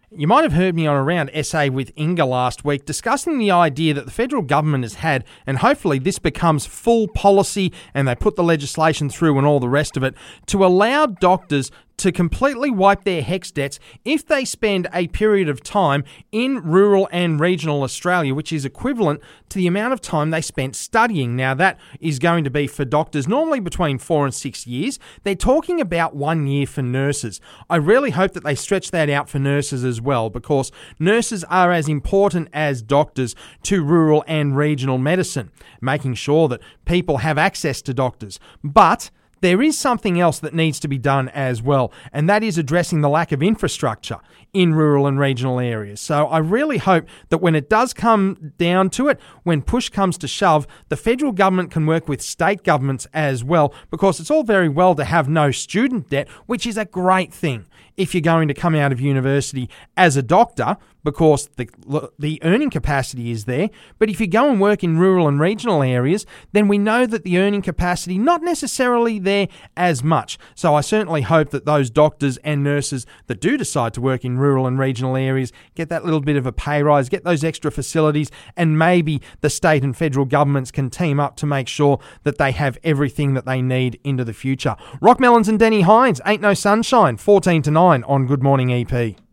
You might have heard me on Around SA with Inga last week discussing the idea that the federal government has had, and hopefully this becomes full policy and they put the legislation through and all the rest of it, to allow doctors to completely wipe their HECS debts if they spend a period of time in rural and regional Australia, which is equivalent to the amount of time they spent studying. Now, that is going to be for doctors normally between 4 and 6 years. They're talking about 1 year for nurses. I really hope that they stretch that out for nurses as well, because nurses are as important as doctors to rural and regional medicine, making sure that people have access to doctors. But there is something else that needs to be done as well, and that is addressing the lack of infrastructure in rural and regional areas. So I really hope that when it does come down to it, when push comes to shove, the federal government can work with state governments as well, because it's all very well to have no student debt, which is a great thing if you're going to come out of university as a doctor, because the earning capacity is there. But if you go and work in rural and regional areas, then we know that the earning capacity not necessarily there as much. So I certainly hope that those doctors and nurses that do decide to work in rural and regional areas get that little bit of a pay rise, get those extra facilities, and maybe the state and federal governments can team up to make sure that they have everything that they need into the future. Rock Melons and Denny Hines, Ain't No Sunshine, 14 to 9 on Good Morning EP.